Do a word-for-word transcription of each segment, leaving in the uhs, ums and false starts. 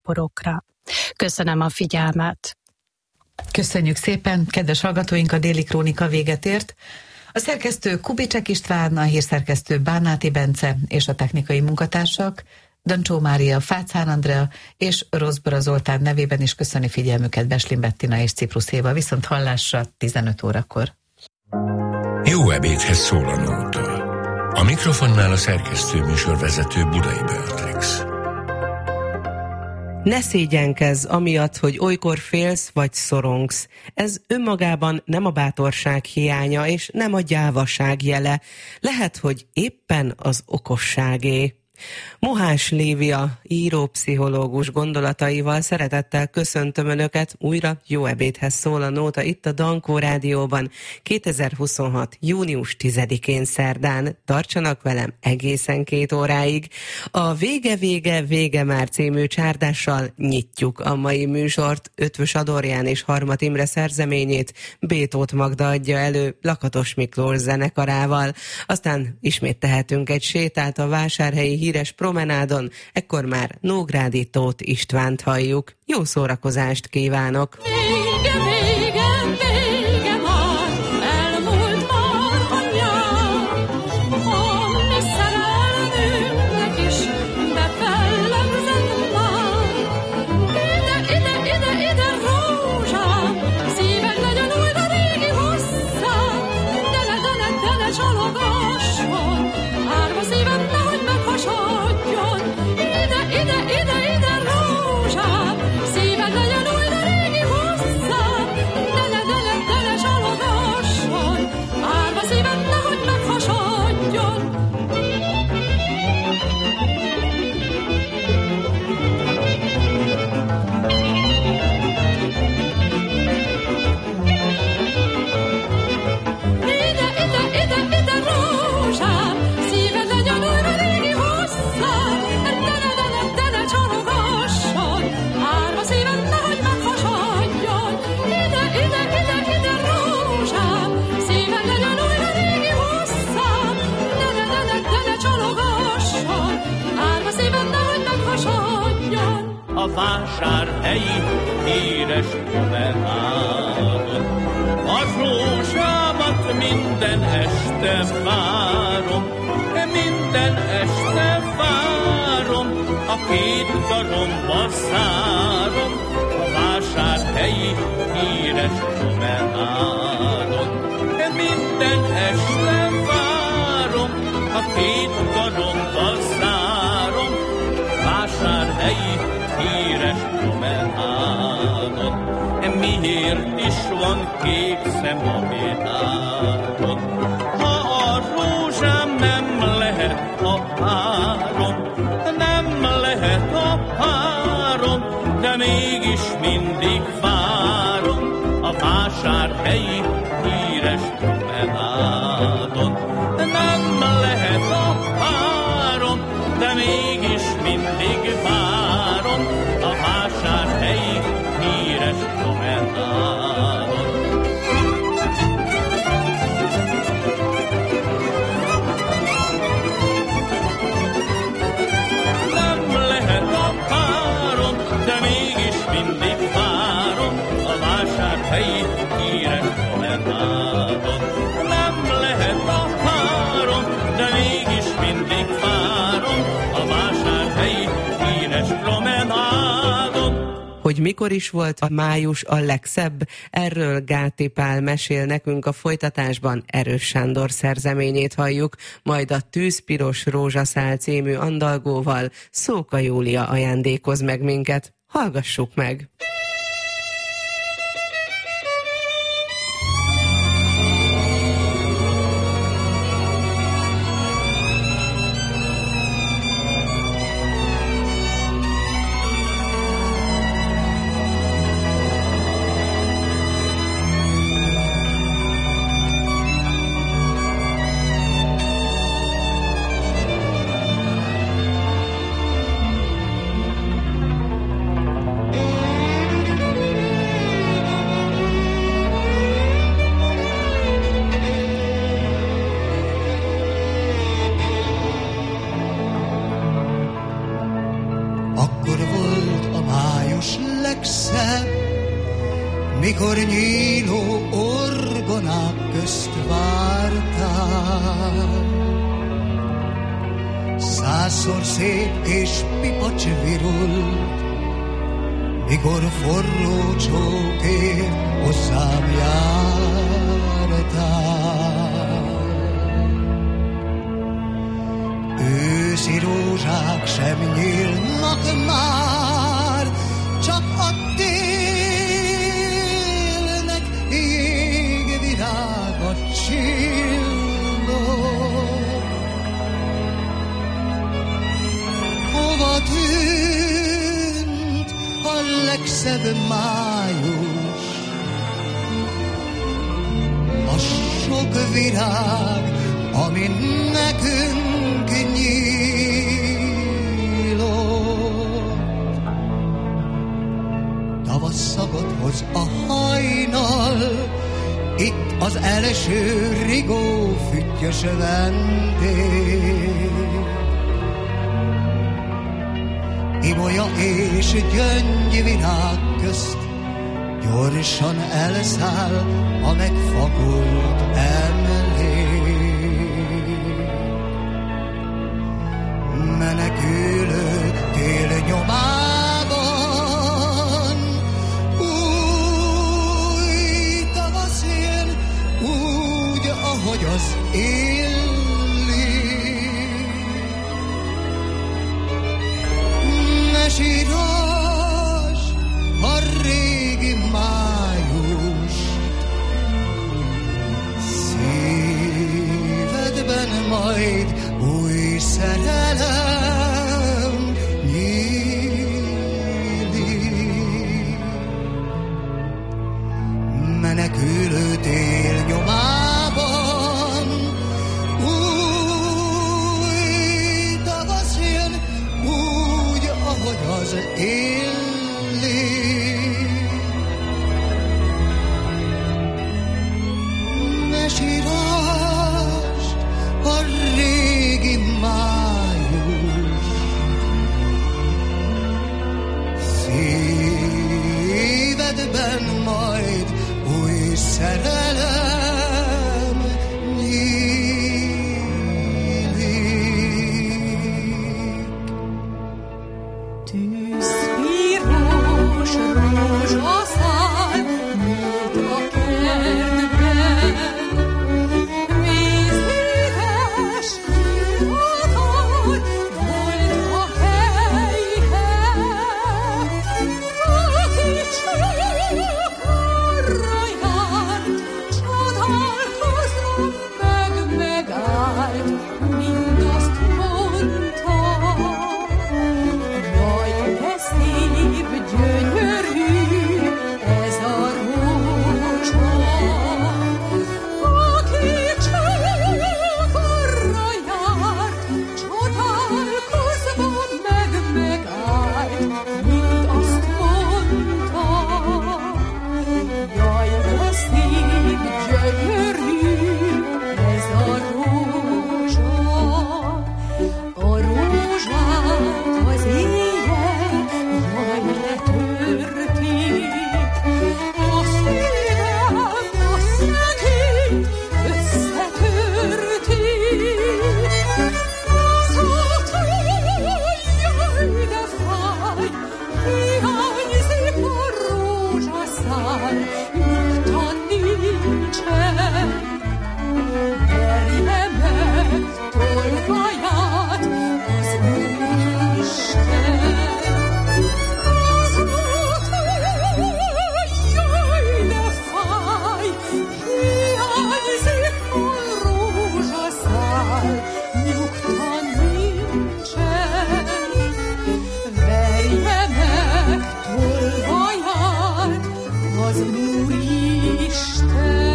záporokra. Köszönöm a figyelmet! Köszönjük szépen, kedves hallgatóink, a Déli Krónika véget ért. A szerkesztő Kubicsek István, a hírszerkesztő Bárnáti Bence és a technikai munkatársak Dancsó Mária, Fácán Andrea és Rozbora Zoltán nevében is köszöni figyelmüket Beslin Bettina és Ciprus Éva. Viszont hallásra tizenöt órakor. Jó ebédhez szól a nóta. A mikrofonnál a szerkesztő műsorvezető Budai Beatrix. Ne szégyenkezz amiatt, hogy olykor félsz vagy szorongsz. Ez önmagában nem a bátorság hiánya, és nem a gyávaság jele. Lehet, hogy éppen az okosságé. Mohás Lívia, író-pszichológus gondolataival szeretettel köszöntöm Önöket, újra jó ebédhez szól a nóta itt a Dankó Rádióban kétezer-huszonhat. június tizedikén szerdán. Tartsanak velem egészen két óráig. A Vége, vége, vége már című csárdással nyitjuk a mai műsort. Ötvös Adorján és Harmat Imre szerzeményét Bétót Magda adja elő Lakatos Miklós zenekarával. Aztán ismét tehetünk egy sétát a vásárhelyi híres promenádon, ekkor már Nógrádi Tóth Istvánt halljuk. Jó szórakozást kívánok! Vége, vége, vége már, elmúlt már a nyár, a mi szerelmünknek is befellegzett már. Ide, ide, ide, ide, rózsám, szíved legyen újra régi hosszám, dele, dele, dele, csalogasson, árva szívem nehogy meghasodjon. Ide, ide, ide, ide, rózsám, szíved legyen újra régi hosszám, dele, dele, dele, csalogasson, árva szívem nehogy meghasodjon. Ide, ide, ide, ide, rózsám, szíved legyen újra régi hosszám, dele, dele, dele, csalogasson, árva szívem nehogy meghasodjon. Ide, ide, ide, ide, rózsám, szíved legyen újra régi hosszám, dele, dele, dele, csalogasson, árva szívem nehogy meghasodjon. A vásárhelyi híres promenádon a rózsámat minden este várom, minden este várom, a két karomba szárom, a vásárhelyi híres promenádon. Minden este várom, a két karomba szárom, vásárhelyi híres promenádon. Miért is van kék szem a világon, ha a rózsám nem lehet a párom, nem lehet a párom, de mégis mindig várom a vásárhelyi híres promenádon. Nem lehet a párom, de mégis mindig várom a vásárhelyi híres promenádon. Nem lehet a párom, de mégis mindig várom a vásárhelyi híres promenádon. Nem lehet a párom, de mégis mindig várom a vásárhelyi híres promenádon. Hogy mikor is volt a május a legszebb, erről Gáti Pál mesél nekünk a folytatásban. Erős Sándor szerzeményét halljuk, majd a Tűzpiros rózsaszál című andalgóval Szóka Júlia ajándékoz meg minket. Hallgassuk meg! Ide, mikor nyíló orgonák közt vártál. Százszor szép és pipacs virult, mikor forró csókért hozzám jártál. Őszi rózsák sem nyílnak már, csak a télnek jégvirága csillog. Hova tűnt a legszebb május, a sok virág, ami nekünk nyílott. Tavasz szagot hoz a hajnal, itt az első rigó füttyös vendég. Ibolya és gyöngyvirág közt gyorsan elszáll a megfakult emlék. Menekülő tél nyomában új tavasz jön, úgy, ahogy az illik. Ne sírás a régi május, szívedben majd új szerelem nyílik. Menekülő tél nyomában új tavasz jön, úgy, ahogy az illik. Ne sírás a régi május, szívedben majd új szerelem nyílik. Tűzpiros rózsaszál nyílt a kertben, vízédes illatot volt a helyhez. Aki csak arra járt, csodálkozva meg megállt, mindazt mondta. Jaj, de szép, gyönyörű ez a rózsa. Aki csak arra járt, csodálkozva meg megállt, mind azt mondta. Jaj, de szép, gyönyörű ez a rózsa. A rózsát az éjjel jaj letörték, a szívem a szegényt összetörték. Azóta jaj, de fáj, hiányzik a rózsaszál, nyugta nincsen. Verje meg tolvaját az Úristen. Azóta jaj, de fáj, hiányzik a rózsaszál, nyugta nincsen. Verje meg tolvaját az Úristen.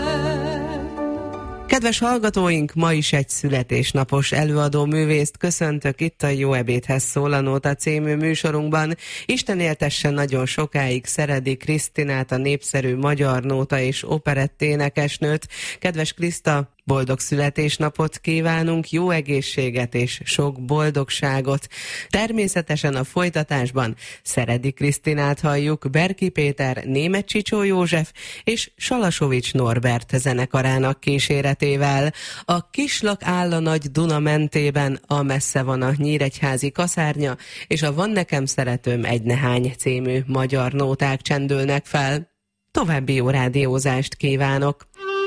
Kedves hallgatóink, ma is egy születésnapos előadó művészt köszöntök itt a Jó ebédhez szól a Nóta című műsorunkban. Isten éltessen nagyon sokáig Szeredi Krisztinát, a népszerű magyar nóta és operett énekesnőt. Kedves Kriszta, Boldog születésnapot kívánunk, jó egészséget és sok boldogságot. Természetesen a folytatásban Szeredi Krisztinát halljuk, Berki Péter, Németh Csicsó József és Salasovics Norbert zenekarának kíséretével. A Kislak áll a nagy Duna mentében, a Messze van a nyíregyházi kaszárnya, és a Van nekem szeretőm egy nehány című magyar nóták csendülnek fel. További jó rádiózást kívánok!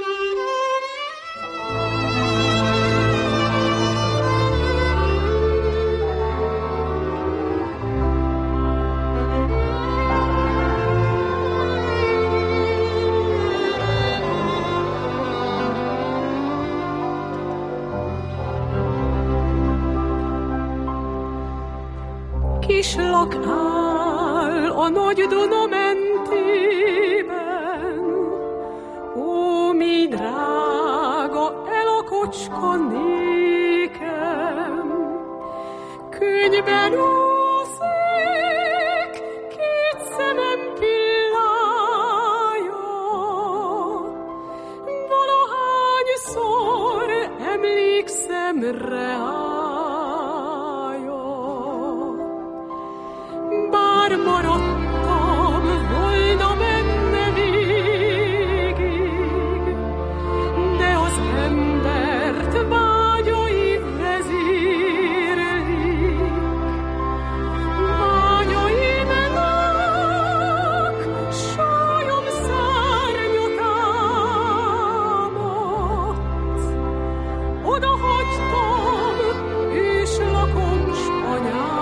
Kislak áll a nagy Duna mentében, ó, mi drága el a kocska nékem. Könnyben úszik, két szemem pillája, valahányszor emlékszem rá. Bár maradtam volna benne végig, de az embert vágyai vezérlik. Vágyaimnak sályom szárnya támadt, odahagytam őslakom s anyám.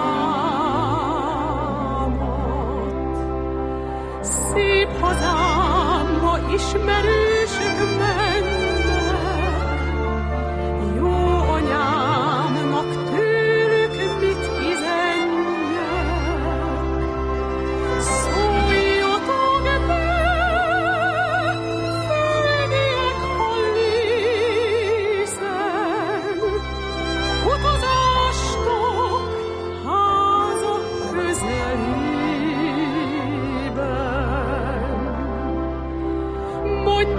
Szép hazámba ismerősök mennek, jó anyámnak tőlük mit üzenjek. Szóljatok be, földiek, ha lészen, utazástok háza közelében. Mondj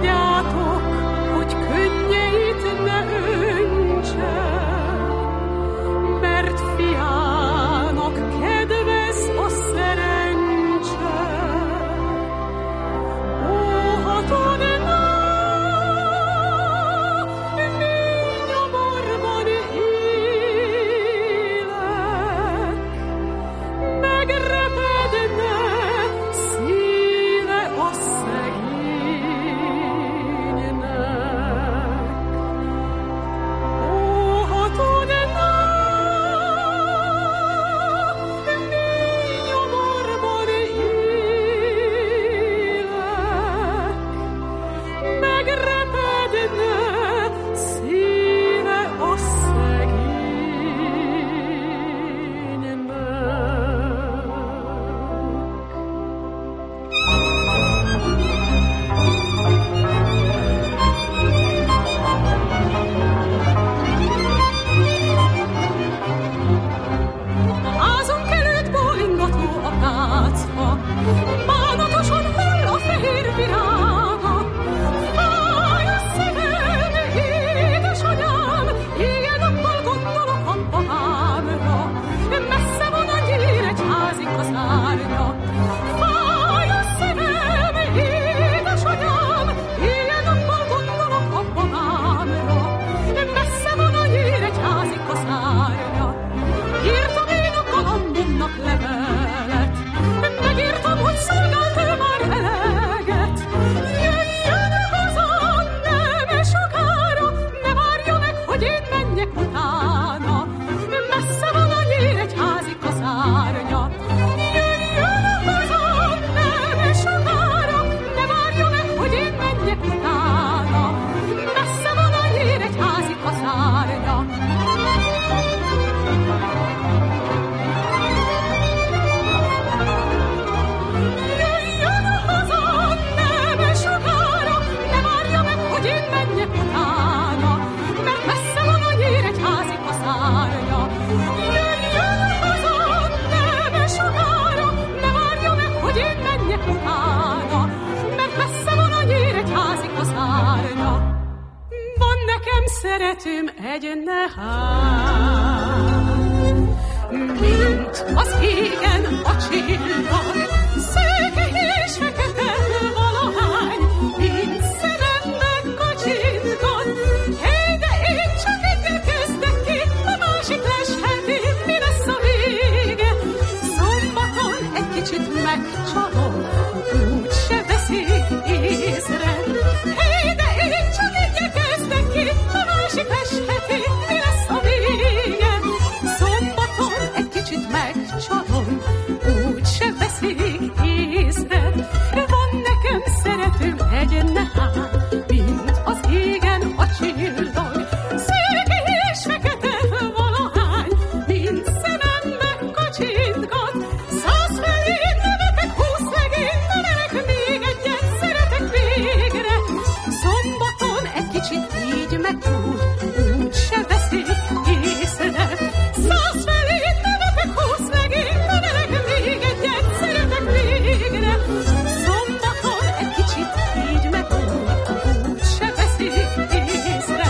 szeretőm egy nehár, mint az égen a csillag, szőke és fekete valahány, mint szemembe kacsintgat. Hely, de én csak egyet kezdek ki, a másik lesheti, mi lesz a vége? Szombaton egy kicsit megcsalom, úgy se veszik észre. Hely, de én csak egyet kezdek ki, a másik lesheti, mi lesz a vége? Szombaton egy kicsit megcsalom, úgy se veszik észre. Van nekem szeretőm egy nehár, mint az égen a csillag, szőke és fekete valahány, mint szemembe kacsintgat. Száz felé nevetek, húsz legény nevelek, még egyet szeretek végre. Szombaton egy kicsit így meg úgy, úgy se veszik észre. Száz felé nevetek, húsz legény nevelek, még egyet szeretek végre. Szombaton egy kicsit így meg úgy, úgy se veszik észre.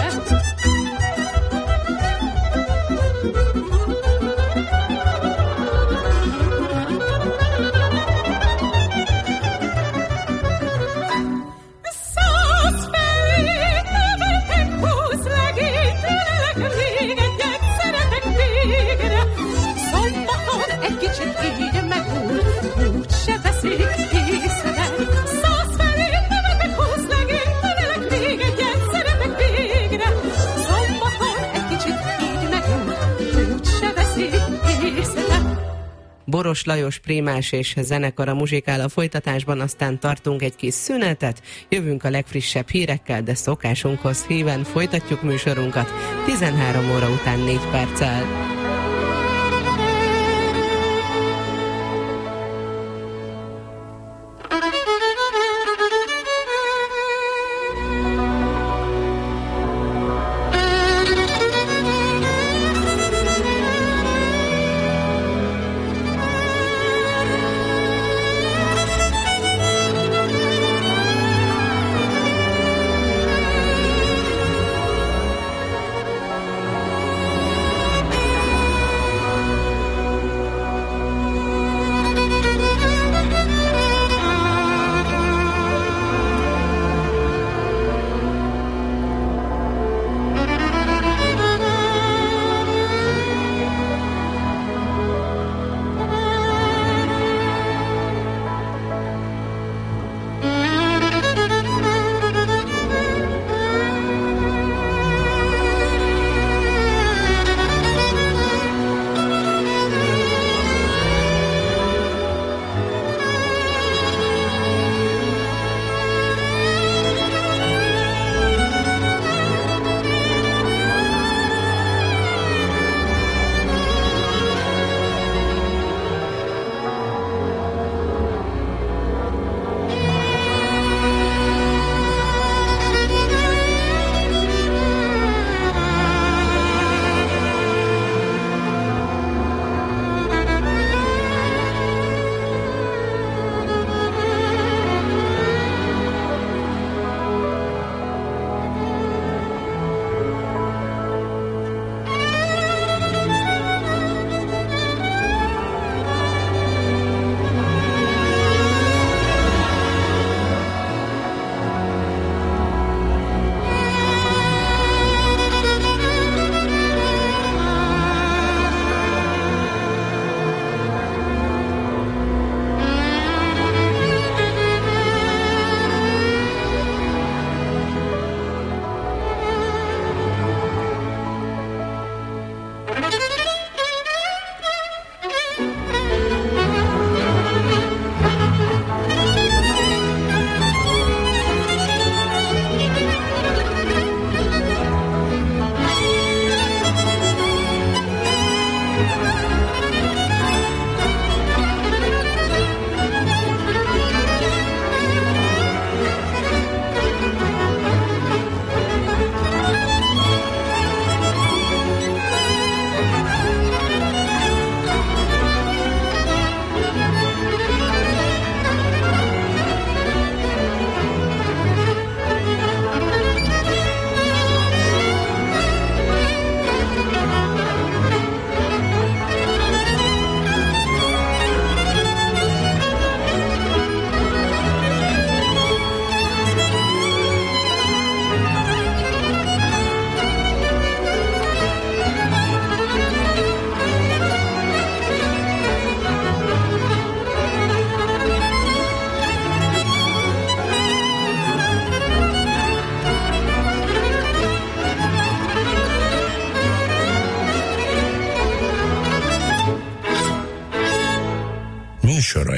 Száz felé nevetek, húsz legény nevelek, még egyet szeretek végre. Szombaton egy kicsit így meg úgy, úgy se veszik észre. Száz felé nevetek, húsz legény nevelek, még egyet szeretek végre. Szombaton egy kicsit így meg úgy, úgy se veszik észre. Boros Lajos Prémás és zenekara muzsikál a folytatásban, aztán tartunk egy kis szünetet, jövünk a legfrissebb hírekkel, de szokásunkhoz híven folytatjuk műsorunkat tizenhárom óra után négy perccel. Thank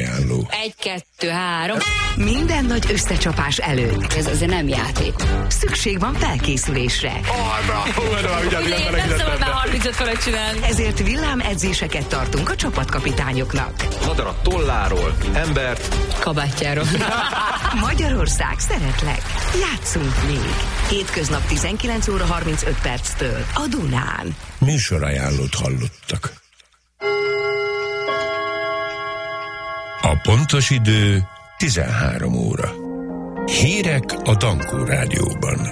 Műsorajánló. Egy, kettő, három. Minden nagy összecsapás előtt Ez azért nem játék. szükség van felkészülésre. Nem szabad már harmincöt fölött csinálni. Ezért villámedzéseket tartunk a csapatkapitányoknak. Madarat tolláról, embert. Kabátjáról. Magyarország, szeretlek. Játszunk még. Hétköznap tizenkilenc óra harmincöt perctől a Dunán. Műsorajánlót hallottak. A pontos idő tizenhárom óra. Hírek a Dankó Rádióban.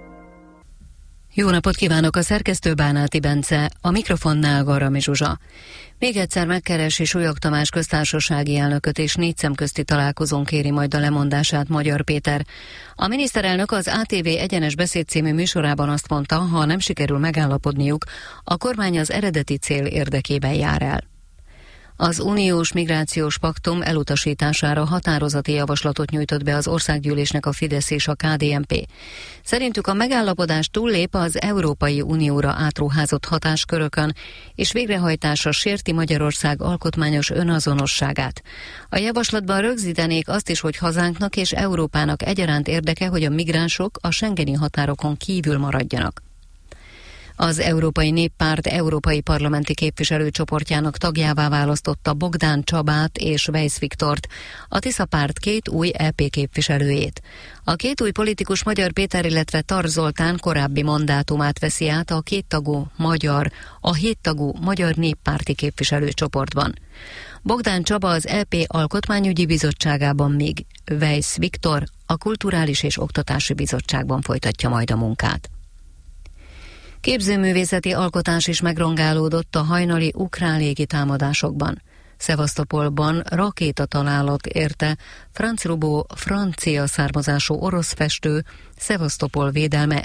Jó napot kívánok, a szerkesztő Bánáti Bence, a mikrofonnál Garami Zsuzsa. Még egyszer megkeresi Súlyog Tamás köztársasági elnököt és négy szemközti találkozón kéri majd a lemondását Magyar Péter. A miniszterelnök az á té vé Egyenes Beszéd című műsorában azt mondta, ha nem sikerül megállapodniuk, a kormány az eredeti cél érdekében jár el. Az uniós migrációs paktum elutasítására határozati javaslatot nyújtott be az országgyűlésnek a Fidesz és a ká dé en pé. Szerintük a megállapodás túllép az Európai Unióra átruházott hatáskörökön, és végrehajtása sérti Magyarország alkotmányos önazonosságát. A javaslatban rögzítenék azt is, hogy hazánknak és Európának egyaránt érdeke, hogy a migránsok a schengeni határokon kívül maradjanak. Az Európai Néppárt európai parlamenti képviselőcsoportjának tagjává választotta Bogdán Csabát és Weisz Viktort, a Tisza párt két új é pé képviselőjét. A két új politikus Magyar Péter, illetve Tar Zoltán korábbi mandátumát veszi át a kéttagú magyar, a héttagú Magyar Néppárti képviselőcsoportban. Bogdán Csaba az é pé Alkotmányügyi Bizottságában, míg Weisz Viktor a Kulturális és Oktatási Bizottságban folytatja majd a munkát. Képzőművészeti alkotás is megrongálódott a hajnali ukrán légitámadásokban. Szevasztopolban rakétatalálat érte Franz Rubó francia származású orosz festő Szevasztopol védelme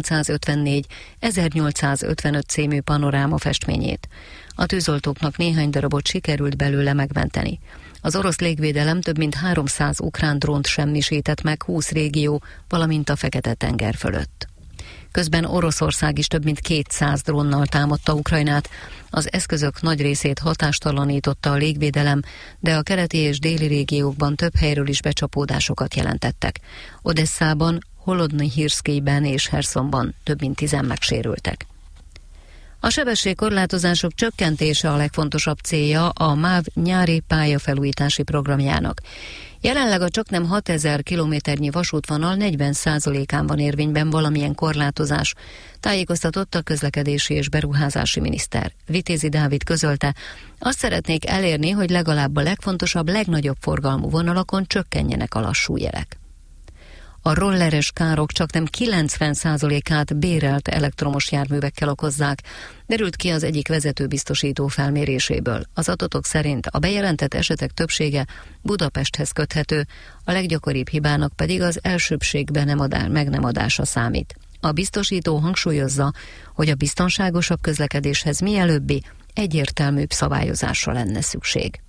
ezernyolcszázötvennégy-ezernyolcszázötvenöt című panoráma festményét. A tűzoltóknak néhány darabot sikerült belőle megmenteni. Az orosz légvédelem több mint háromszáz ukrán drónt semmisített meg húsz régió, valamint a Fekete-tenger fölött. Közben Oroszország is több mint kétszáz drónnal támadta Ukrajnát. Az eszközök nagy részét hatástalanította a légvédelem, de a keleti és déli régiókban több helyről is becsapódásokat jelentettek. Odesszában, Holodnyhirszkijben és Hersonban több mint tizen megsérültek. A sebességkorlátozások csökkentése a legfontosabb célja a MÁV nyári pályafelújítási programjának. Jelenleg a csaknem hatezer kilométernyi vasútvonal negyven százalékán van érvényben valamilyen korlátozás, tájékoztatott a közlekedési és beruházási miniszter. Vitézi Dávid közölte, azt szeretnék elérni, hogy legalább a legfontosabb, legnagyobb forgalmú vonalakon csökkenjenek a lassú jelek. A rolleres károk csaknem kilencven százalékát bérelt elektromos járművekkel okozzák, derült ki az egyik vezetőbiztosító felméréséből. Az adatok szerint a bejelentett esetek többsége Budapesthez köthető, a leggyakoribb hibának pedig az elsőbbségbe nem adá, meg nem adása számít. A biztosító hangsúlyozza, hogy a biztonságosabb közlekedéshez mielőbbi egyértelműbb szabályozásra lenne szükség.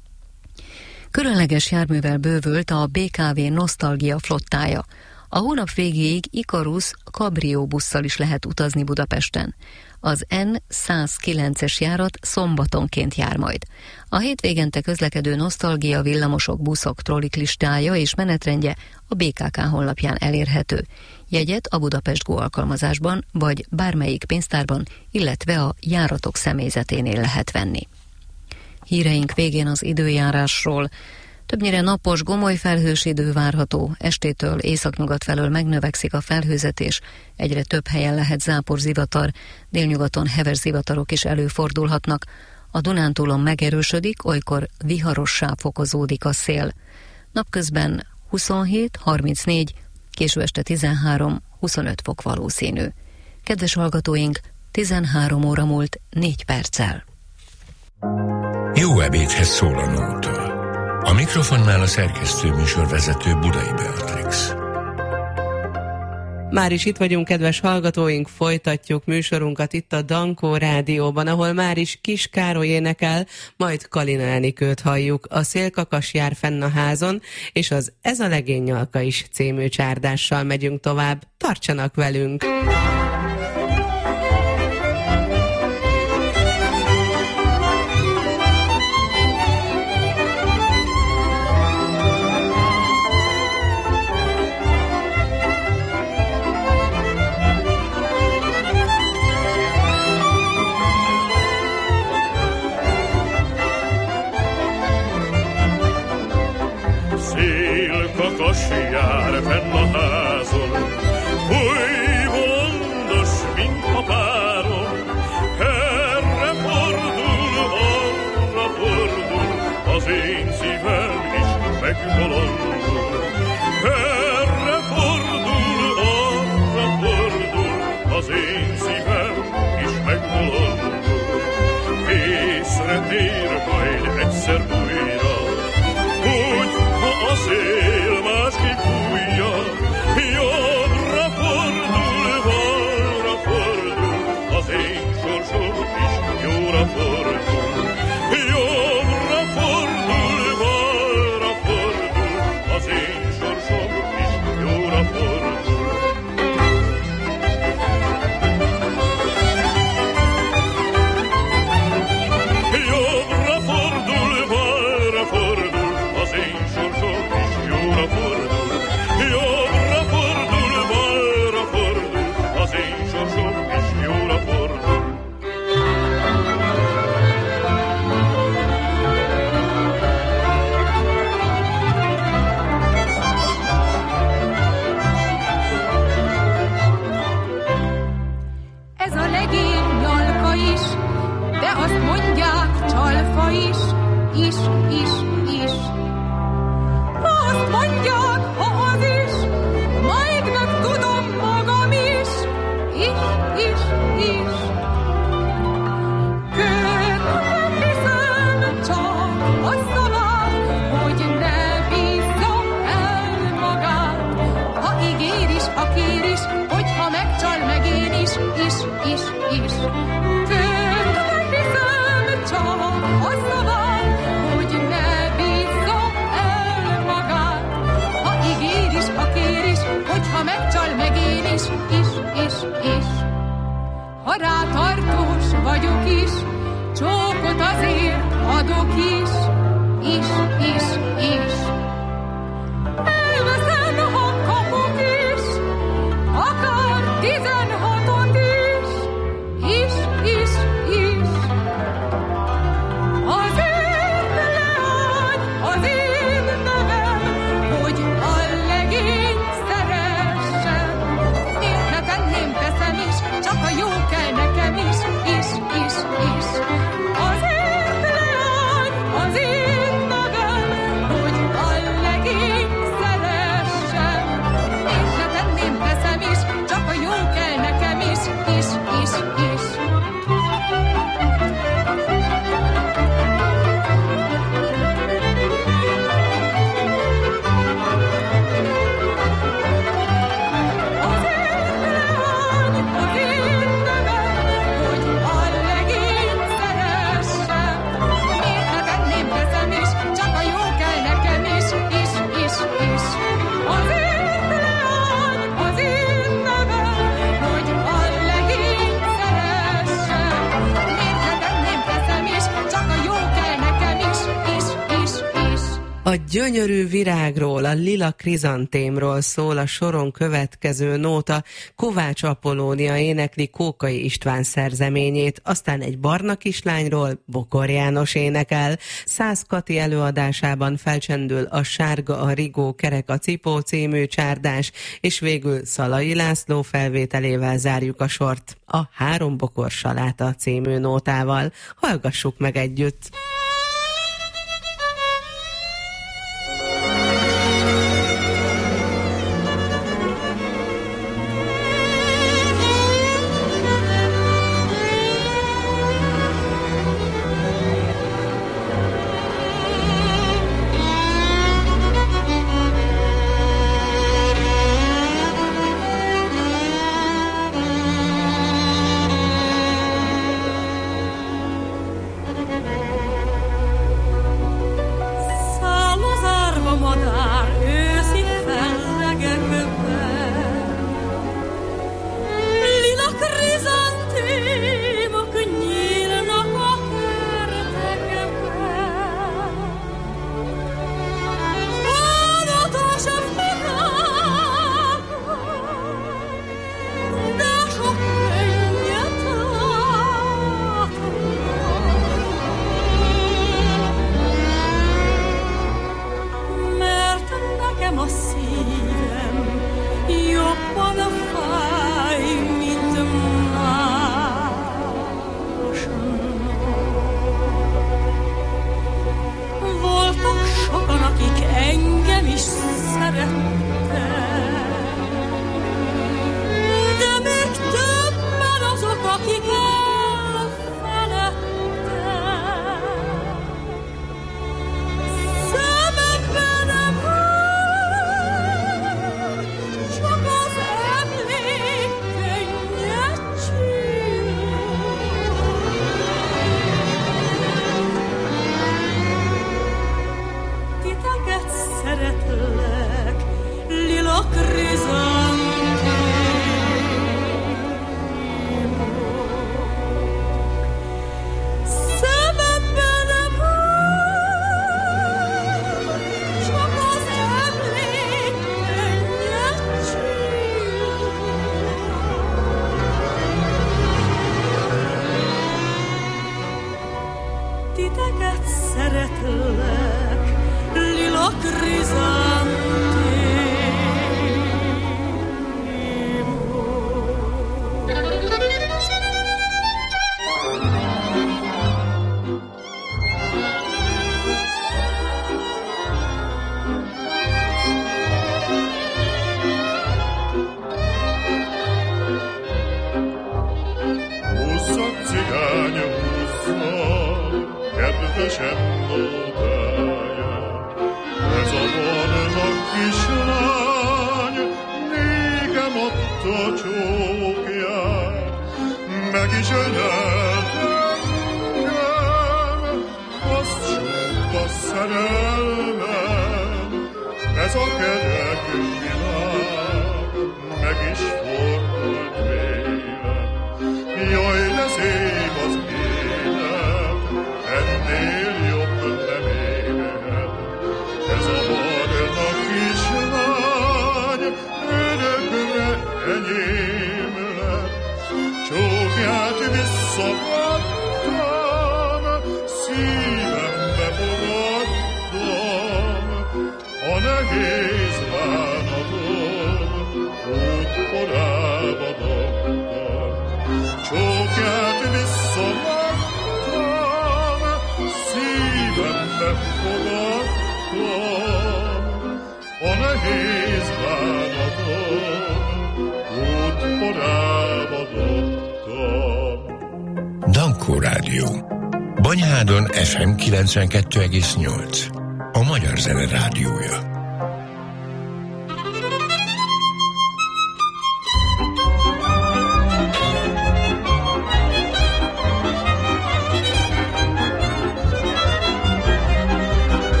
Különleges járművel bővült a bé ká vé Nosztalgia flottája. A hónap végéig Ikarus Cabrio busszal is lehet utazni Budapesten. Az en százkilences járat szombatonként jár majd. A hétvégente közlekedő Nosztalgia villamosok, buszok, trollik listája és menetrendje a bé ká ká honlapján elérhető. Jegyet a Budapest Go alkalmazásban vagy bármelyik pénztárban, illetve a járatok személyzeténél lehet venni. Híreink végén az időjárásról. Többnyire napos, gomoly felhős idő várható, estétől északnyugat felől megnövekszik a felhőzetés, egyre több helyen lehet záporzivatar, délnyugaton heves zivatarok is előfordulhatnak, a Dunántúlon megerősödik, olykor viharossá fokozódik a szél. Napközben huszonhét harmincnégy, késő este tizenhárom huszonöt fok valószínű. Kedves hallgatóink, tizenhárom óra múlt négy perccel. Jó ebédhez szól a nóta. A mikrofonnál a szerkesztő műsorvezető Budai Beatrix. Már is itt vagyunk, kedves hallgatóink, folytatjuk műsorunkat itt a Dankó Rádióban, ahol már is Kis Károly énekel, majd Kalina Enikőt halljuk. A Szélkakas jár fenn a házon, és az Ez a legény nyalka is című csárdással megyünk tovább. Tartsanak velünk! farkas jár fenn a házon, oly bolondos, mint a párom, erre fordul, arra fordul, az én szívem is megbolondul. Erre fordul, arra fordul, az én szívem is megbolondul. Észre tér majd egyszer újra, hogy ha a szél másképp fújja, jobbra fordul, balra fordul, az én sorsom is jóra fordul. Jobbra fordul, balra fordul, az én sorsom is jóra fordul. A gyönyörű virágról, a lila krizantémról szól a soron következő nóta. Kovács Apollónia énekli Kókai István szerzeményét, aztán egy barna kislányról Bokor János énekel. Szász Kati előadásában felcsendül a Sárga a rigó, kerek a cipó című csárdás, és végül Szalai László felvételével zárjuk a sort a Három bokor saláta című nótával. Hallgassuk meg együtt! Dankó Rádió. Banyhádon ef em kilencvenkettő egész nyolc. A Magyar Zene Rádiója.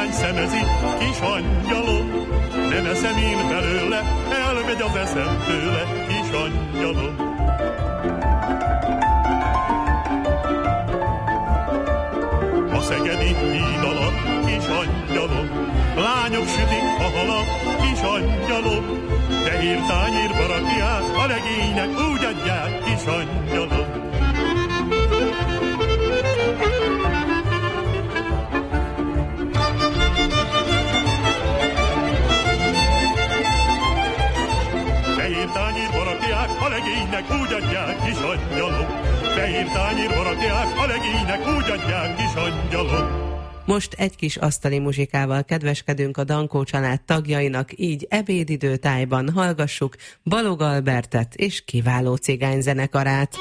szemezi, kis angyalom. Nem eszem én belőle, elmegy az eszem tőle, kis angyalom. A szegedi híd alatt, kis angyalom. Lányok sütik a halat, kis angyalom. Fehér tányérba rakják, a legények úgy adják, kis angyalom. Fehér tányérba rakják, a legénynek úgy adják, kis angyalom. Fehér tányérba rakják, a legénynek úgy adják, kis angyalom. Most egy kis asztali muzsikával kedveskedünk a Dankó család tagjainak, így ebédidőtájban hallgassuk Balog Albertet és kiváló cigányzenekarát.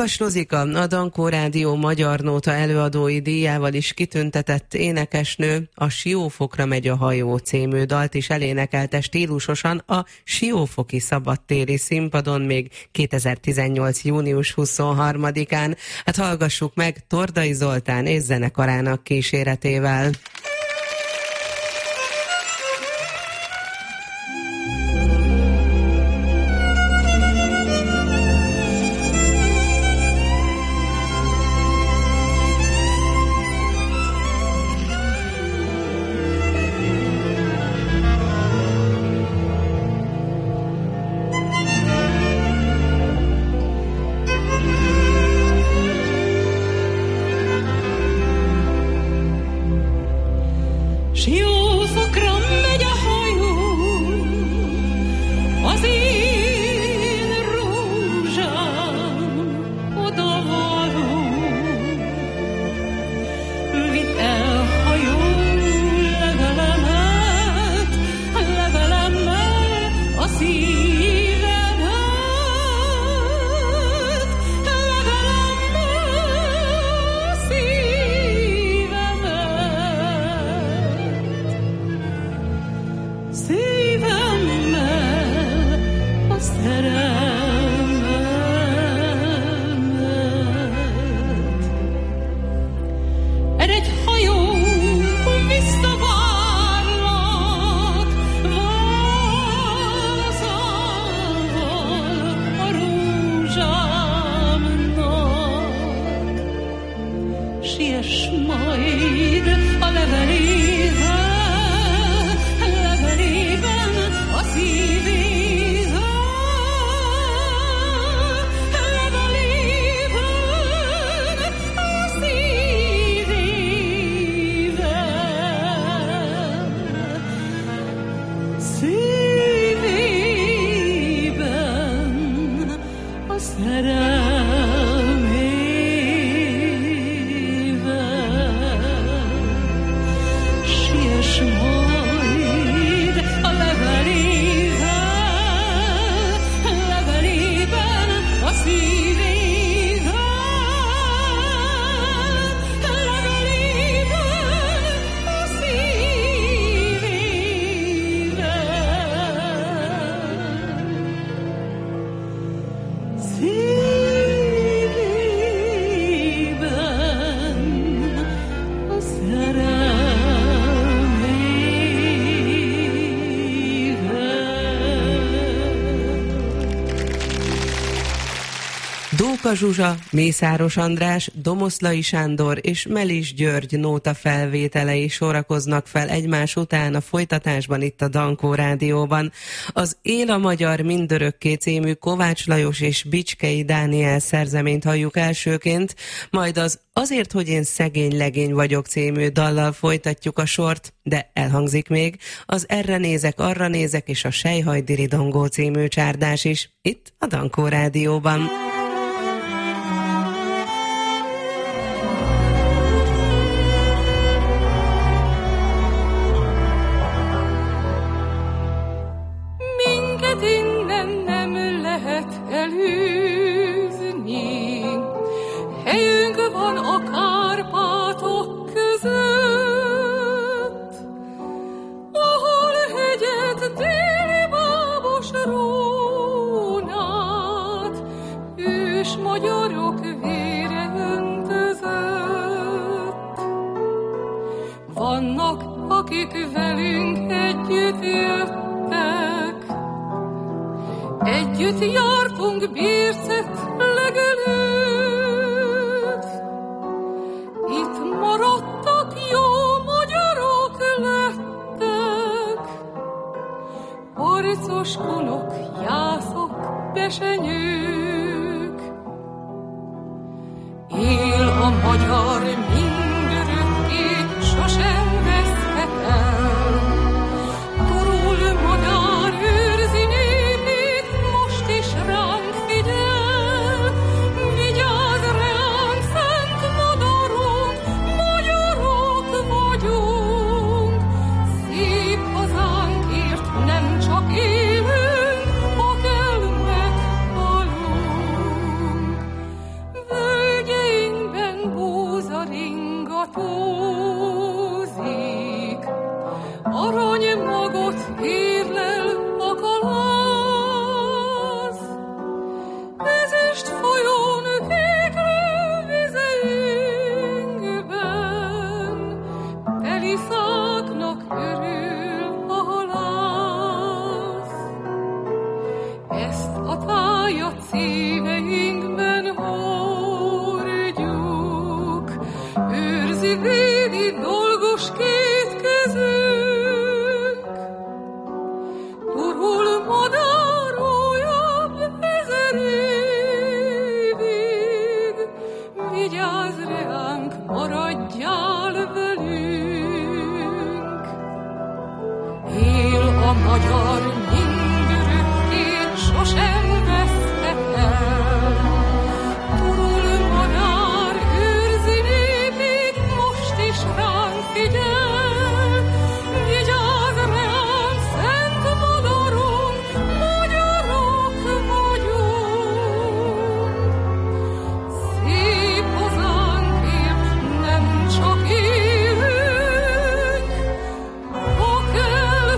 Farkas Rozika, a Dankó Rádió Magyar Nóta előadói díjával is kitüntetett énekesnő a Siófokra megy a hajó című dalt is elénekelte stílusosan a Siófoki Szabadtéri színpadon még kétezer-tizennyolc. június huszonharmadikán. Hát hallgassuk meg Tordai Zoltán és zenekarának kíséretével. Dóka Zsuzsa, Mészáros András, Domoszlai Sándor és Melis György nóta felvételei sorakoznak fel egymás után a folytatásban itt a Dankó Rádióban. Az Él a Magyar Mindörökké című Kovács Lajos és Bicskei Dániel szerzeményt halljuk elsőként, majd az Azért, hogy én szegény legény vagyok című dallal folytatjuk a sort, de elhangzik még az Erre nézek, arra nézek és a Sejhajdiri Dongó című csárdás is itt a Dankó Rádióban. ott hírlel a kalász. Ezüst folyón kéklő vizeinkben, teli fáknak örül a halász. Ezt a tájat szíveinkben hordjuk, őrzi, védi dolgos két kezünk. Turul madár újabb ezer évig, vigyázz reánk, maradjál velünk. Él a magyar mindörökké, sosem veszhet el. Turul madár őrzi népét, most is ránk figyel. Vigyázz reánk, szent madarunk, magyarok vagyunk. Szép hazánkért nem csak élünk, ha kell,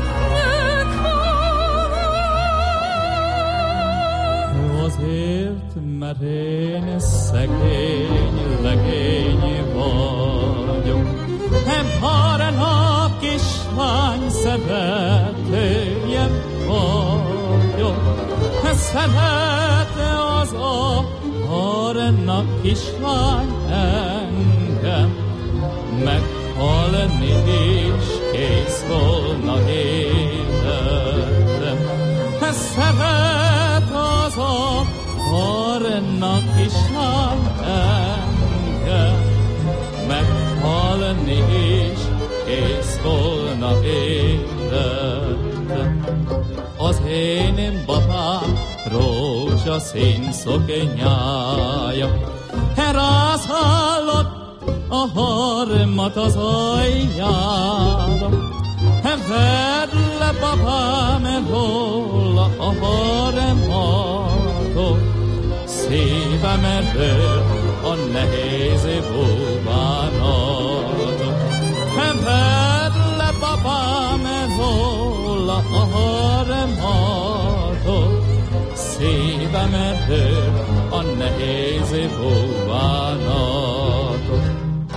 meghalunk. Azért, mert én szegény legény vagyok, nem pár nap kislány szeretője vagyok. Szerette az a harnak kislány engem, meghalni is kész volna életem. Szeret az a harnak kislány engem, meghalni is kész volna életem. Az én babám rózsaszín szoknyája, rászállott a harmat az aljára. Vedd le, babám, róla a harmatot, szívem erről a nehéz búvánatot. Vedd le, babám, róla a harmatot, szívem erről a nehéz búvánatot.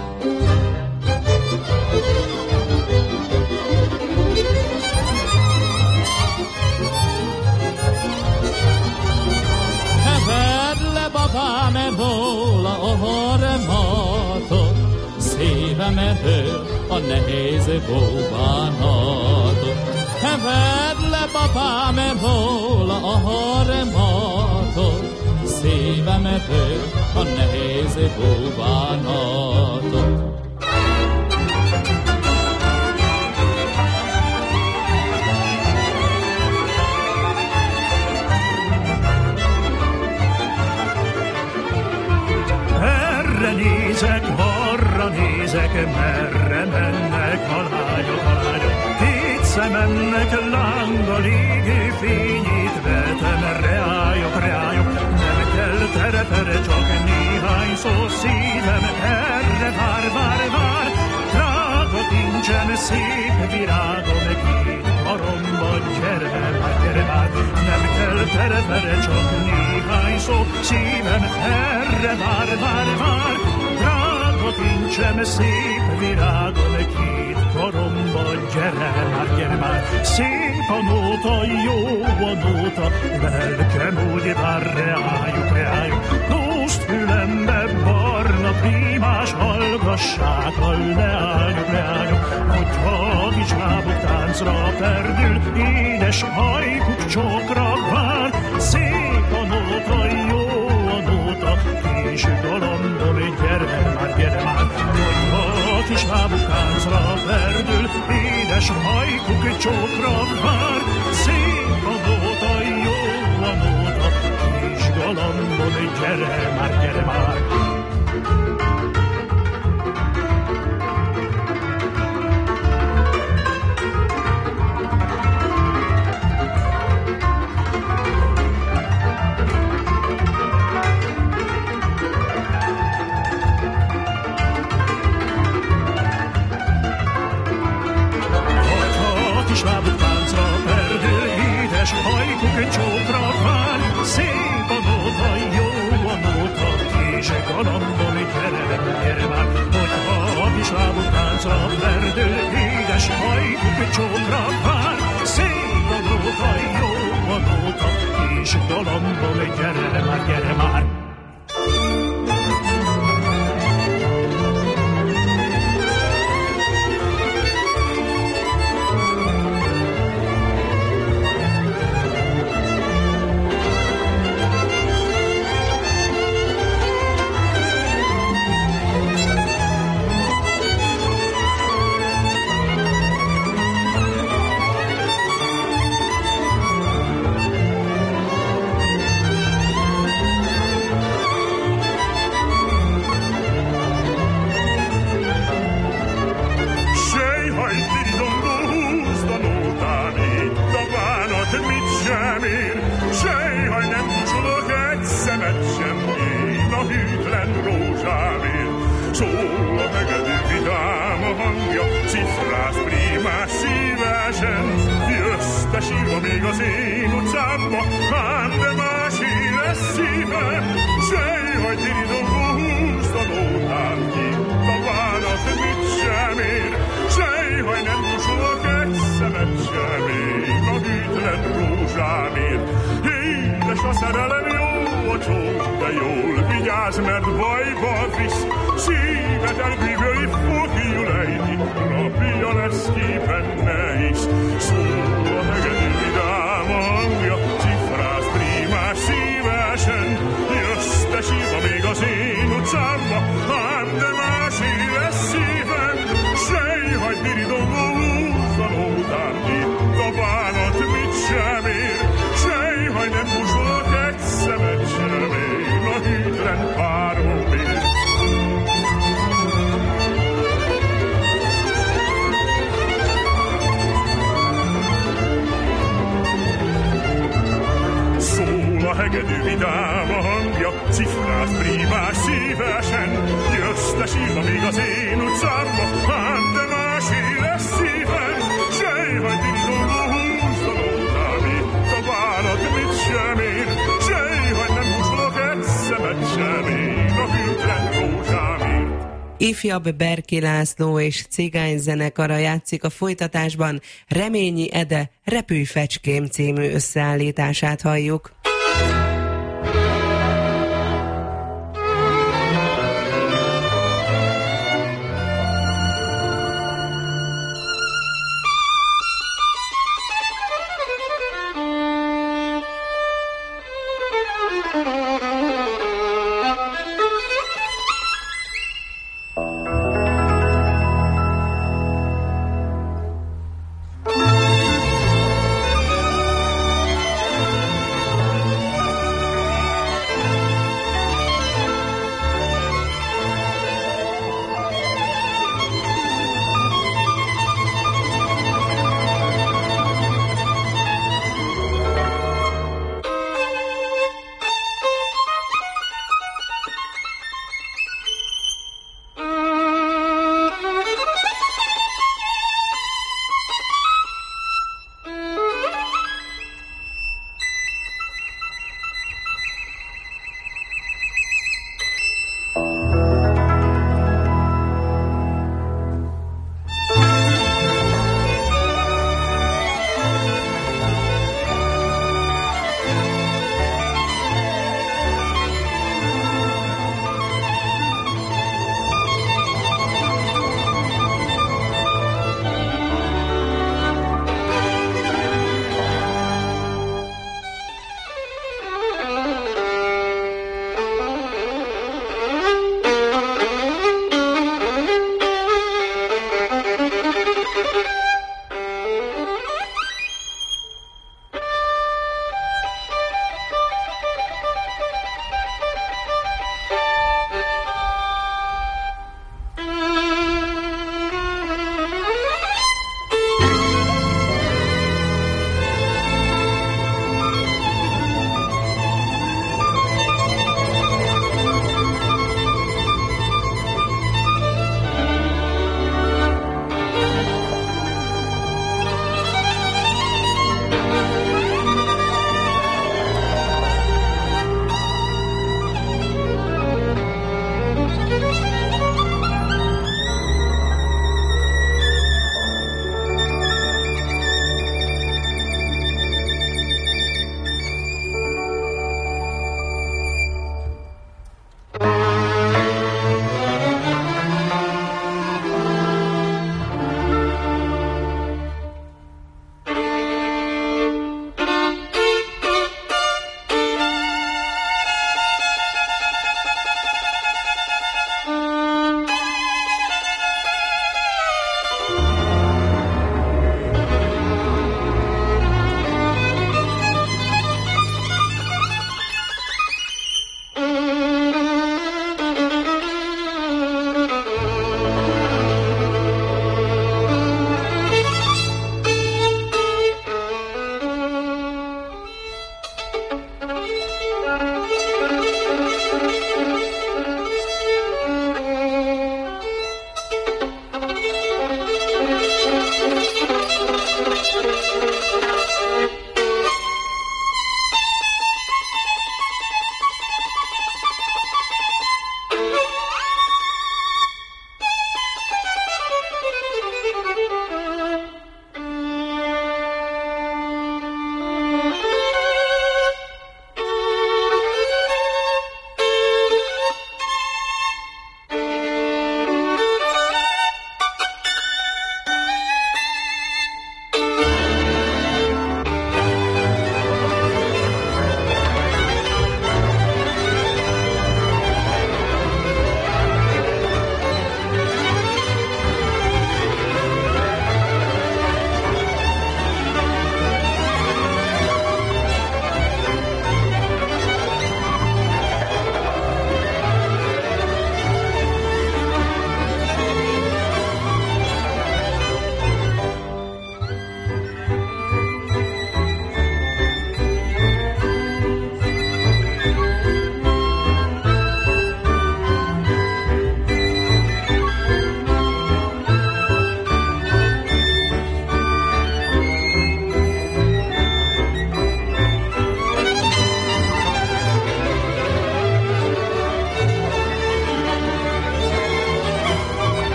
Babám, róla a harmatot, szívem erről a nehéz búvánatot. Vedd le, babám, róla a harmatot, szívem erről a nehéz búvánatot. Nézek, arra nézek, merre mennek a lányok, a lányok. Két szememnek láng a légi fényét vetem, reályok, reályok. Nem kell tere-tere, csak néhány szó szívem, erre vár, vár, vár. Drága kincsem, szép virágom, két maromba, gyere már, gyere már. Nem kell tere-tere, csak néhány szó szívem, erre vár, vár, vár. Drága kincsem, szép virágom, két karomba, gyere már, gyere már. Szép a nóta, jó a nóta, lelkem úgy vár, reájuk, reájuk. Dózd fülembe, barna prímás, hallgassák, leányok, leányok. Hogyha a kis lábuk táncra perdül, édes hajkuk csókra vár. Szép a nóta, jó a nóta, kis galambom, gyere már, gyere már. Hogyha a kis lábuk táncra perdül, édes hajkuk csókra vár. Szép a nóta, jó a nóta, kis galambom, gyere már, gyere már. Lábuk édes hajkuk egy csókra vár, szép a nóta, jó a nóta, kis galambol, gyere, gyere már, hogyha a kislábú táncra verdő, édes hajkuk egy csókra vár, szép a nóta, jó a nóta, kis galambol, gyere már, gyere már. Ifjabb Berki László és cigány zenekara játszik a folytatásban Reményi Ede Repülj fecském című összeállítását halljuk.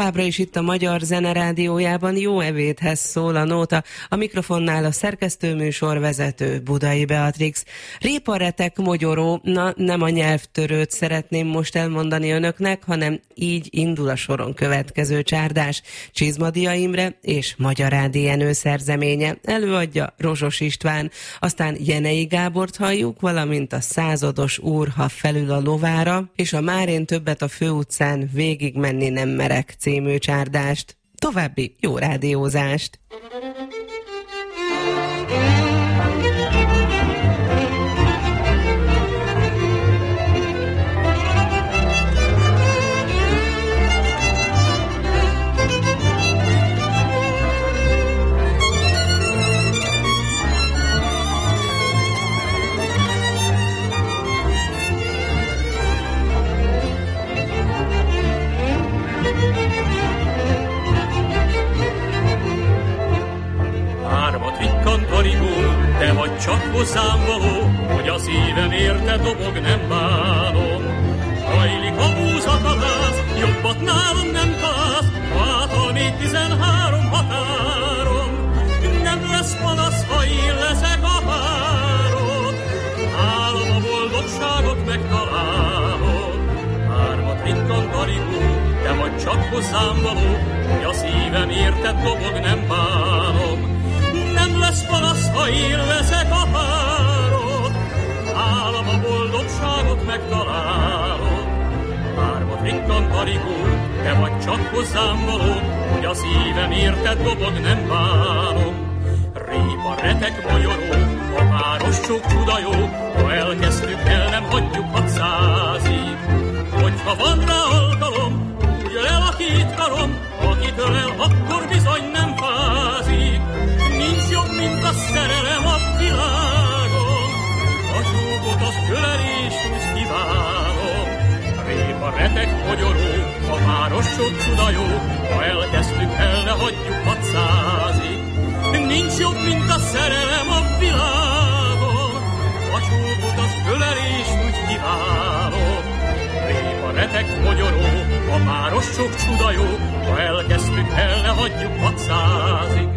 Továbbra is itt a Magyar Zene Rádiójában Jó ebédhez szól a nóta. A mikrofonnál a szerkesztőműsorvezető Budai Beatrix. Réparetek mogyoró, na nem a nyelvtörőt szeretném most elmondani önöknek, hanem így indul a soron következő csárdás. Csizmadia Imre és Magyarádi Jenő szerzeménye. Előadja Rozsos István, aztán Jenei Gábort halljuk, valamint a Százados úr, ha felül a lovára, és a Már én többet a főutcán végig menni nem merek című csárdást. További jó rádiózást! Te vagy csak hozzám való, hogy a szívem érte dobog, nem bánom. Hajlik a búzat a láz, jobbat nálam nem találsz, hát a négy tizenhárom határom. Nem lesz panasz, ha én leszek a párod, álom a boldogságot megtalálod. Hármat ritkant a rigó, te vagy csak hozzám való, hogy a szívem érte dobog, nem bánom. Nem lesz panasz, ha én leszek a párod, állam a boldogságot megtalálod. Hármat rikkant a rigó, te vagy csak hozzám való, hogy a szívem érted dobog, nem bánom. Répa, retek, magyaró, a páros csók csuda jó, ha elkezdtük, el nem hagyjuk hatszázig. Hogyha van rá alkalom, úgy ölel a két karom, akit ölel, akkor bizony nem fázik. Nincs jobb, mint a szerelem a világon, a csókot, az ölelést úgy kívánom. Répa, retek, magyaró, a páros csók csuda jó, ha elkezdtük, el ne hagyjuk hatszázig. Nincs jobb, mint a szerelem a világon, a csókot, az ölelést úgy kívánom. Répa, retek, magyaró, a páros csók csuda jó, ha elkezdtük, el ne hagyjuk hatszázig.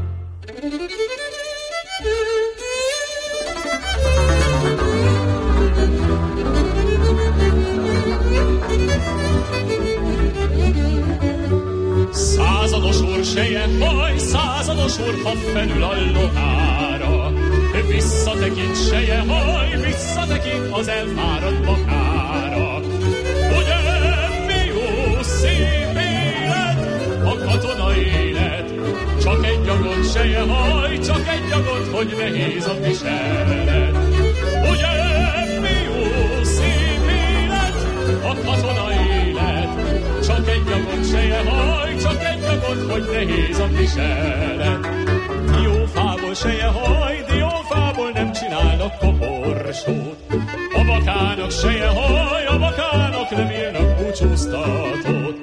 Százados úr seje haj, százados úr, ha felül a lovára. Visszatekint seje haj, visszatekint az elfáradt magára. Ugye mi jó szép élet, a katona élet, csak egy agott seje haj, csak egy agott, hogy nehéz a viselet. Ugye mi jó szép élet, a katona élet, csak egy agott seje haj, csak egy agott, hogy nehéz a viselet. Diófából seje haj, diófából nem csinálnak koporsót. A bakának seje haj, a bakának nem írnak búcsúztatót.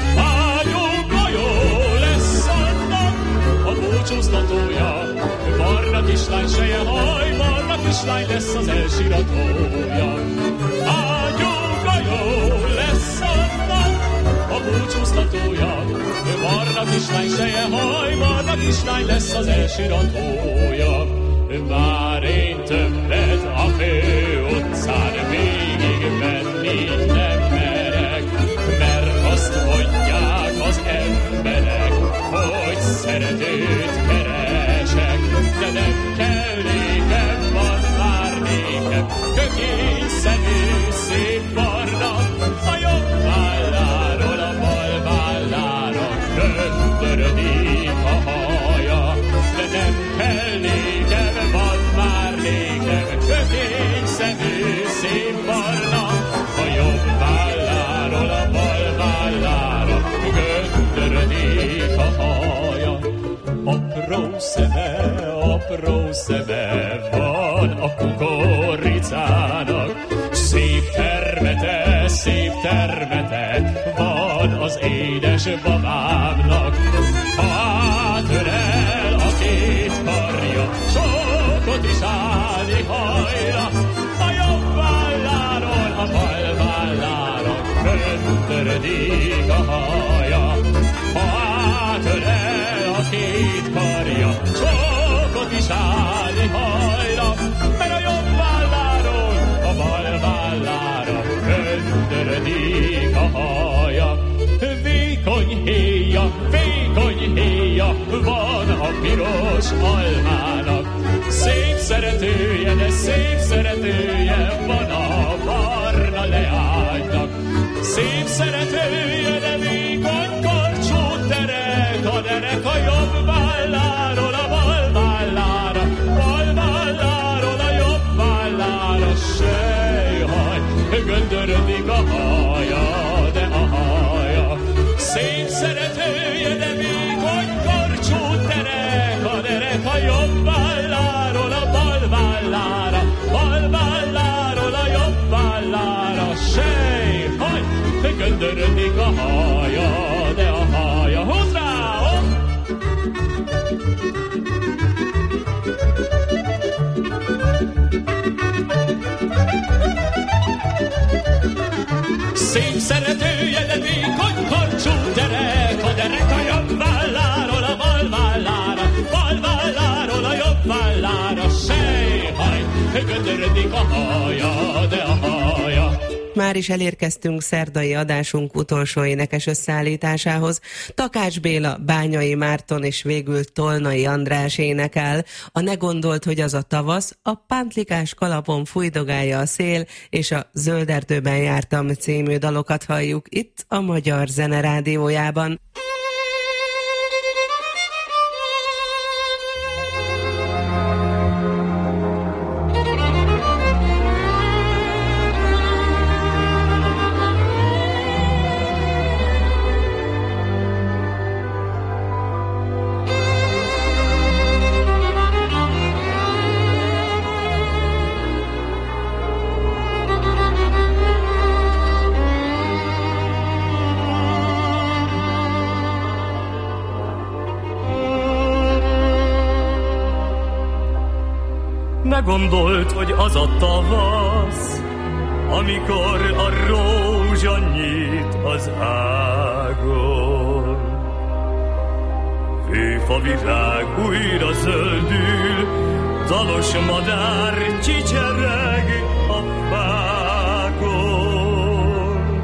Búcsúztatója, barna kislány seje haj, barna kislány lesz az elsiratója. Ágyóka jó lesz annak a búcsúztatója, barna kislány seje haj, barna kislány lesz az elsiratója. Bár én többet a főutcán végig menni nem merek, mert azt mondják az emberek, hogy szeretőt keresek, de nem kell nékem, van már nékem, kökény szemű, szép barna, a jobb válláról a bal vállára göndörödik a haja, de nem kell nékem, van már nékem, kökény szemű, szép barna, a jobb válláról a bal vállára göndörödik a haja. Apró szeme, apró szeme van a kukoricának, szép termete, szép termete van az édes babámnak. Ha átölel a két karja, sokat is állni hajra, a jobb válláról a bal vállára göndörödik a haja. Ha két karja, csókot is állni hajra, mert a jobb válláról a bal vállára göndörödik a haja. Vékony héja, vékony héja van a piros almának, szép szeretője, de szép szeretője van a barna leánynak. Szép szeretője, de vékony karcsú derek, a derek a jobb válláról a bal vállára, bal válláról a jobb vállára, sejhaj, göndörödik a haja, de a haja. Szép szeretője, de vékony karcsú derek, a derek a jobb válláról a bal vállára, bal válláról a jobb vállára, sejhaj, göndörödik a haja, de a haja. Húzd rá, hopp! Szép szeretője, de vékony karcsú derek, a derek a jobb válláról a bal vállára, bal válláról a jobb vállára, sejhaj, göndörödik a haja, de a haja. Már is elérkeztünk szerdai adásunk utolsó énekes összeállításához. Takács Béla, Bányai Márton és végül Tolnai András énekel. A Ne gondolt, hogy az a tavasz, a Pántlikás kalapon fújdogálja a szél, és a Zölderdőben jártam című dalokat halljuk itt a Magyar Zene Rádiójában. Ne gondolt, hogy az a tavasz, amikor a rózsa nyílt az ágon. Főfa virág újra zöldül, dalos madár csicsereg a fákon.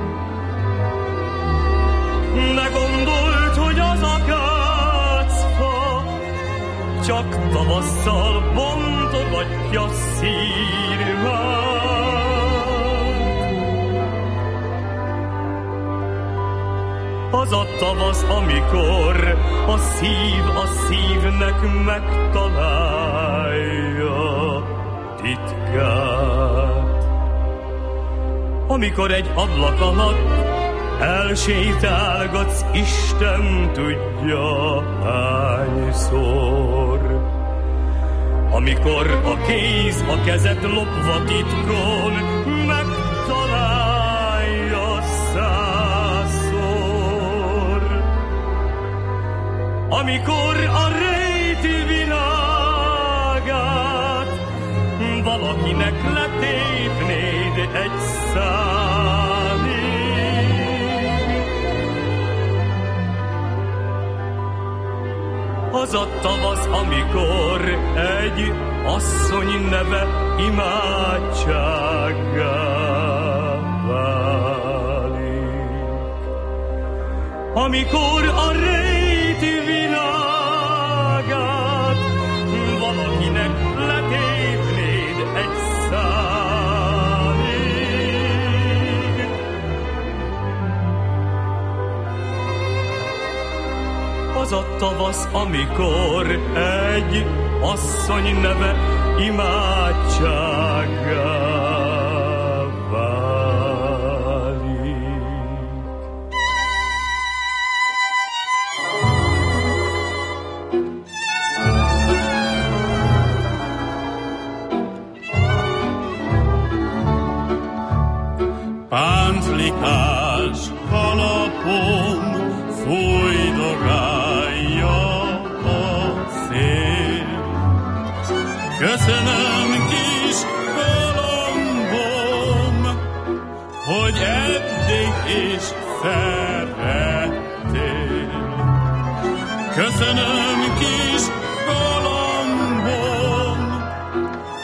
Ne gondolt, hogy az akácfa csak tavasszal bontogatja szírvát. Az a tavasz, amikor a szív a szívnek megtalálja titkát. Amikor egy ablak alatt elsétálgatsz, Isten tudja hányszor. Amikor a kéz a kezed lopva titkon megtalálja százszor. Amikor a rejti virágát valakinek letépnéd egy szálig. Az a tavasz, amikor egy asszony neve imádsággá válik. Amikor a rejti virágát valakinek letépnéd egy szálig. Az a tavasz, amikor egy asszony neve imádsággá válik. Pántlikás kalapon fújdogálja a szél. Köszönöm, kis kolombom, hogy eddig is szerettél. Köszönöm,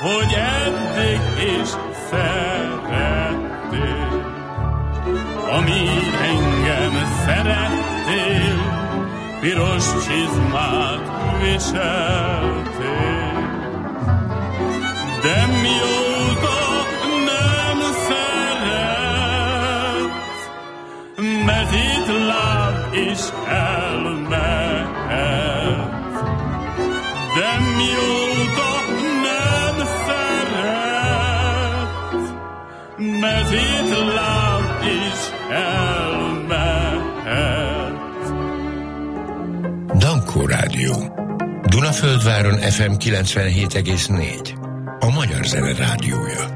hogy eddig is szerettél. Amíg engem szerettél, piros csizmát viseltél. De mióta nem szeret, mezítláb is elmehet. De mióta nem szeret, mezítláb is elmehet. Dankó Rádió. Dunaföldváron ef em kilencvenhét egész négy. A magyar zene rádiója.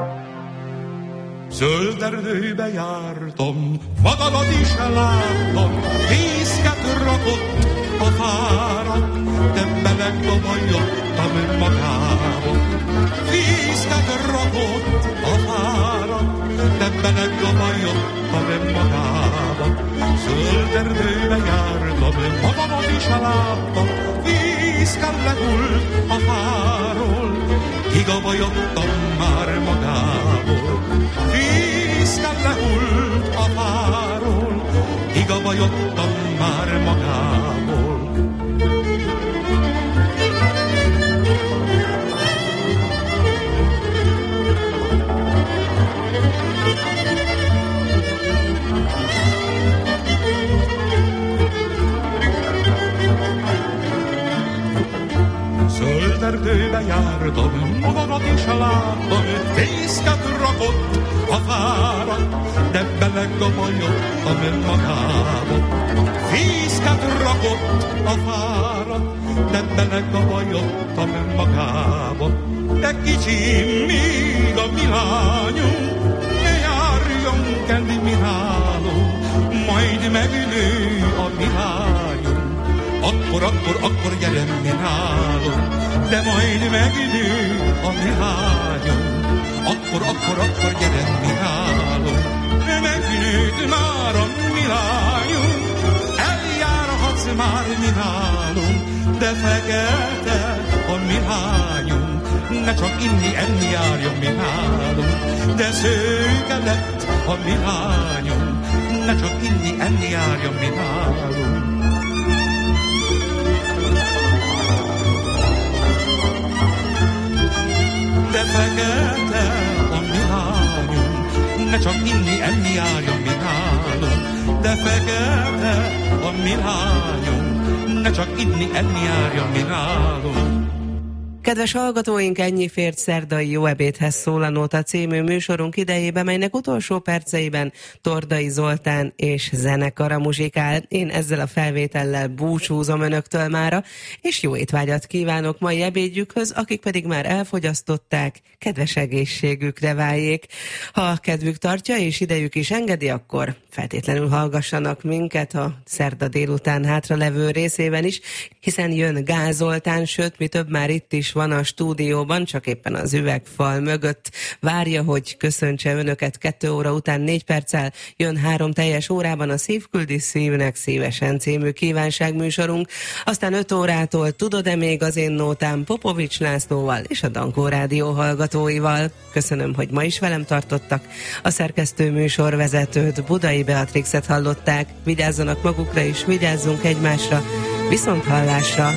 Zöld erdőbe jártam, madarat is láttam, fészket rakott a fára, de belegabajodtam önmagába. Fészket rakott a fára, de belegabajodtam önmagába. Zöld erdőbe jártam, madarat is láttam, fészket lehult a fáról, kigabajodtam már magából. Fészket lehult a fáról, kigabajodtam már magából. Zöld erdőbe jártam, magamat is láttam, fészket rakott a fára, de belegabajodtam önmagába. Fészket rakott a fára, de belegabajodtam önmagába. De kicsi még a mi lányunk, ne járjon kendi mi nálunk, majd megnő a mi lányunk. Akkor, akkor, akkor gyere mi nálunk, de majd megnő a mi lányunk. Akkor, akkor, akkor gyere mi nálunk, megnőtt már a mi lányunk. Eljárhatsz már mi nálunk, de fekete a mi lányunk. Ne csak inni, enni járjon mi nálunk, de szőke lett a mi lányunk. Ne csak inni, enni járjon mi nálunk. De fekete a mi lányunk, ne csak inni, enni járjon mi nálunk. De fekete a mi lányunk, ne csak inni, enni járjon mi nálunk. Kedves hallgatóink, ennyi fért szerdai Jó ebédhez szól a Nóta című műsorunk idejébe, melynek utolsó perceiben Tordai Zoltán és zenekara muzsikál. Én ezzel a felvétellel búcsúzom önöktől mára, és jó étvágyat kívánok mai ebédjükhöz, akik pedig már elfogyasztották, kedves egészségükre váljék. Ha kedvük tartja és idejük is engedi, akkor feltétlenül hallgassanak minket a szerda délután hátra levő részében is, hiszen jön Gál Zoltán, sőt, mi több már itt is van a stúdióban, csak éppen az üvegfal mögött várja, hogy köszöntse önöket. Kettő óra után négy perccel jön három teljes órában a Szívküldi szívnek szívesen című kívánságműsorunk. Aztán öt órától Tudod-e még az én nótám Popovics Lászlóval és a Dankó Rádió hallgatóival. Köszönöm, hogy ma is velem tartottak. A szerkesztő műsorvezetőt, Budai Beatrixet hallották. Vigyázzanak magukra és vigyázzunk egymásra. Viszont hallásra!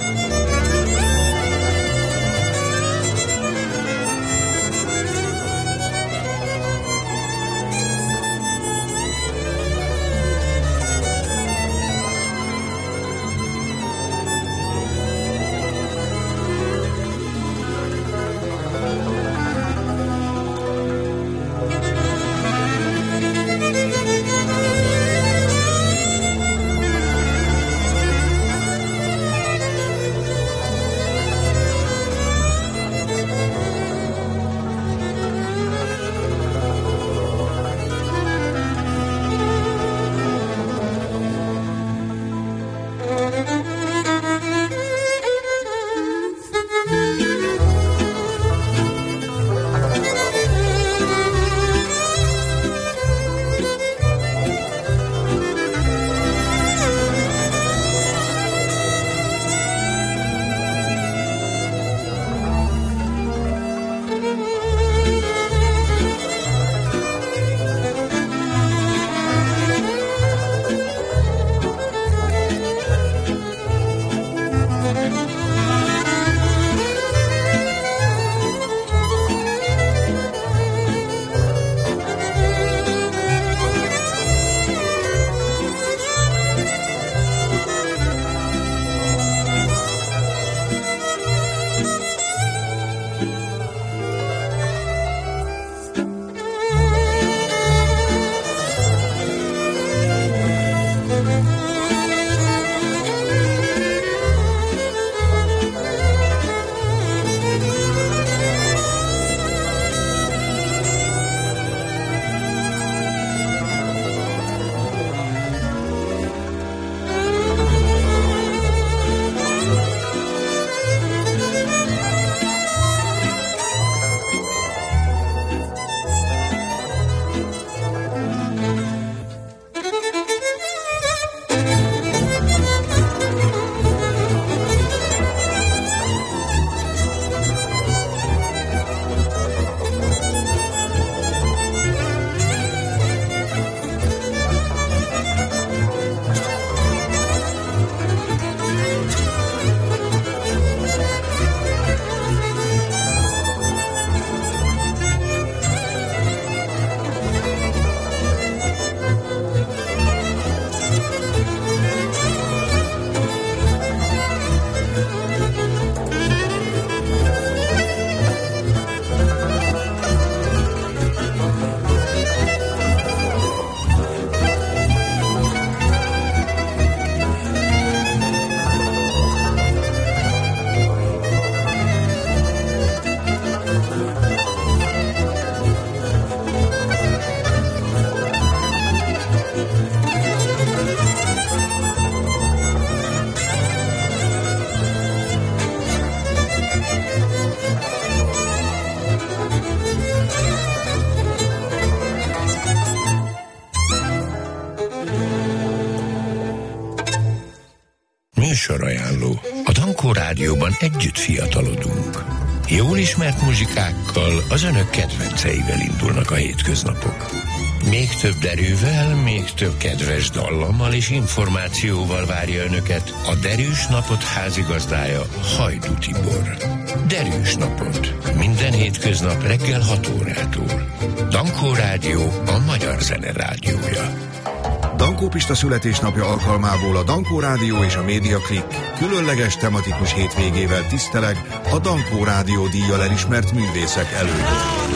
Műsorajánló. A Dankó Rádióban együtt fiatalodunk. Jól ismert muzsikákkal, az önök kedvenceivel indulnak a hétköznapok. Még több derűvel, még több kedves dallammal és információval várja önöket a Derűs Napot házigazdája, Hajdú Tibor. Derűs Napot. Minden hétköznap reggel hat órától. Dankó Rádió, a magyar zene rádiója. Dankó Pista születésnapja alkalmából a Dankó Rádió és a Média Klik különleges tematikus hétvégével tiszteleg a Dankó Rádió díjjal elismert művészek elődött.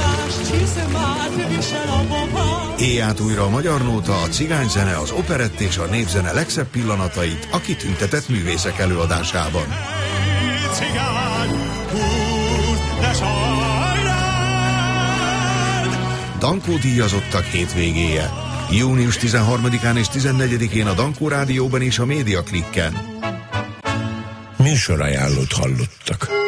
Éjját újra a magyar nóta, a cigányzene, az operett és a népzene legszebb pillanatait a kitüntetett művészek előadásában. Dankó díjazottak hétvégéje. június tizenharmadikán és tizennegyedikén a Dankó Rádióban és a Média Klikken. Műsorajánlót hallottak.